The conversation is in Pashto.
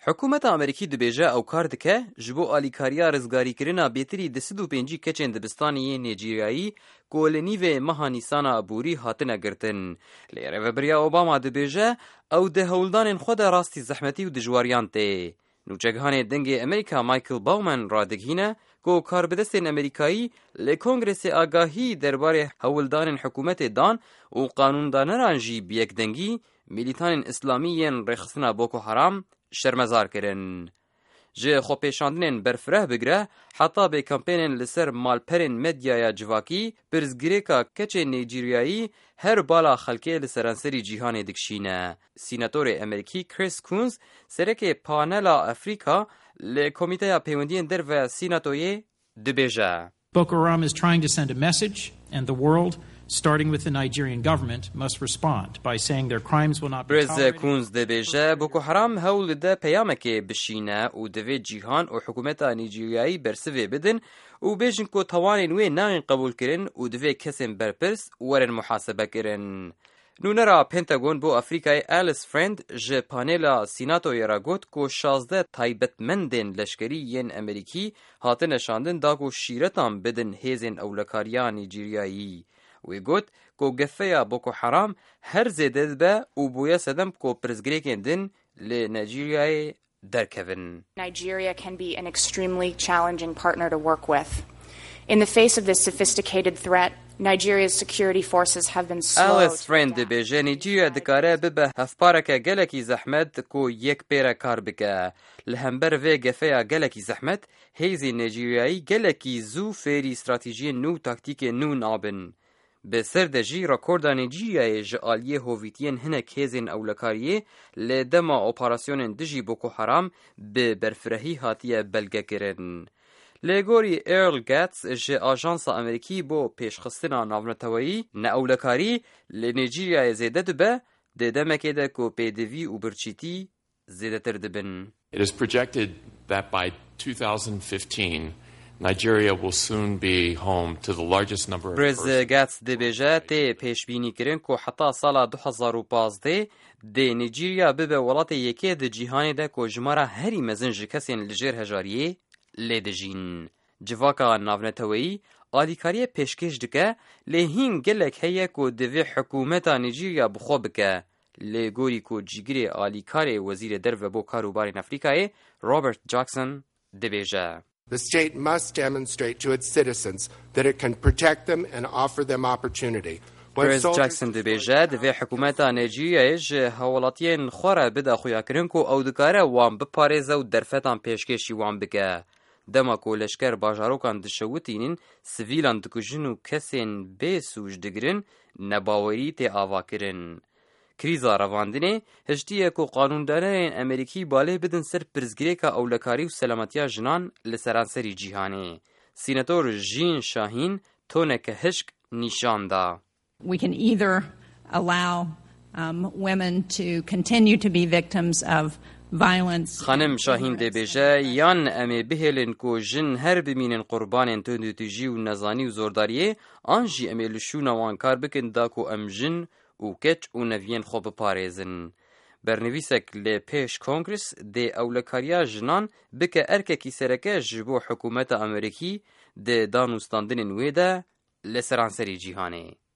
حکومت امریکی دبیجه او کار دکه جبو آلیکاریا رزگاریکرنا بیتری د 105 کچین دبستانی نیجریایی کولنی و ماه نیسان ابوری هاتنه گرتن. لیره بریا اوباما دبیجه او ده هولدان خود راستی زحمتی و دجواریان ته. نوچگهان دنگ امریکا مایکل باومن را دگهینه کو کاربدستین امریکایی لکنگرس آگاهی درباره هولدان حکومت دان و قانوندانران جی بیک دنگی میلیتان اسلامیین رخصنا بوکو حرام شرمزار کرن. جه خو پیشاندنین برفره بگره حتی به کمپینین لسر مالپرین مدیای جواکی برزگریکا کچ نیجریایی هر بالا خلکه لسرانسری جیهان دکشینه. سیناتور امریکی کریس کونز سرک پانلا افریقا لکومیته پیوندین در و سیناتوی دبیجه. Boko Haram is trying to send a message, and the world, starting with the Nigerian government, must respond by saying their crimes will not be tolerated. کونز دبیجه بوکو حرام هول ده پیامک بشینه و دوی جیهان و حکومت نیجریایی برسوی بدن و بیجن کو توانین وی ناین قبول کرن و دوی کسین برپرس ورن محاسبه کرن. نونرا پنتاگون بو افریقای آلیس فرند جه پانیلا سیناتو یرا گوت کو 16 تایبتمندین لشکری ین امریکی هاته نشاندن دا کو شیرتان بدن هیزن اولکاریا نیجریایی. وی گوت کو گفیا بوکو حرام هر زیده به و بویا سدم کو پرزگریکن دن لی نیجریای درکوین. Nigeria can be an extremely challenging partner to work with. In the face of this sophisticated threat, Nigeria's security forces have been slow. Alice Friend دبیجه نیجریه دکاره ببه هفپارکه گلکی زحمت کو یک پیره کار بکه. لهمبر و گفه گلکی زحمت هیزی نیجریایی گلکی زو فیری استراتیجی نو تاکتیک نو نابن. به سردجی راکوردا نیجریه جعالیه هویتین هنک هیزین اولکاریه لدما اپراسیون دجی بوکو حرام به برفرهی هاتیه بلگه کرن. لگوری ایرل گاتس جه آژانس امریکی بو پیشخستنا ناونتوایی ناولکاری لنیجریای زیده دبه دمکه ده کو پیدوی و برچیتی زیده تر دبن. It is projected that by 2015, Nigeria will soon be home to the largest number of برز گاتس دبیجه ته پیش بینی کرن کو حتی سال 2015 ده نیجریا ببه ولات یکی ده جیهانی ده کو جمارا هری مزنج کسین لجر هجاریه لیدجین. جواکا ناونتوایی آلیکاری پیشکش دکه لهین گلک هیه کو دوی حکومتا نیجریا بخوا بکه. لگوری کو جیگری آلیکاری وزیر در و بو کاروبار افریقای رابرت جاکسون دبیجه. The state must demonstrate to its citizens that it can protect them and offer them opportunity. برز جاکسون دبیجه دوی حکومتا نیجریای جه حوالاتین خوره بده خویا کرن کو او دکاره وان بپارزه و درفتان پیشکشی وان بکه. دما کو لشکر باجاروکان دشوتینین سویلان دکوژن و کسین بیسوج دگرن نباوری تی آوا کرن. کریزا رواندنه هشتیه کو قانوندانین امریکی باله بدن سر پرزگریکا اولکاری و سلامتیا جنان لسرانسری جیهانه. سیناتور جین شاهین تونک هشک نشان دا. We can either allow women to continue to be victims of violence. خانم شاهین دبیجه یان امی بهلن کو جن هر بمینن قربانن تندتجی و نزانی و زورداریه آنجی امی لشونا وان کار بکن دا کو ام جن و کچ و نوین خوب پارێزن. بەرنویسێک لێ پێش کۆنگرس دێ ئەولەکاریە ژنان بکە ئەرکێکی سەرەکە ji بۆ حکوومەتە ئەمریکی دێ دانوستاندنên wê de li seranserî cîhanê.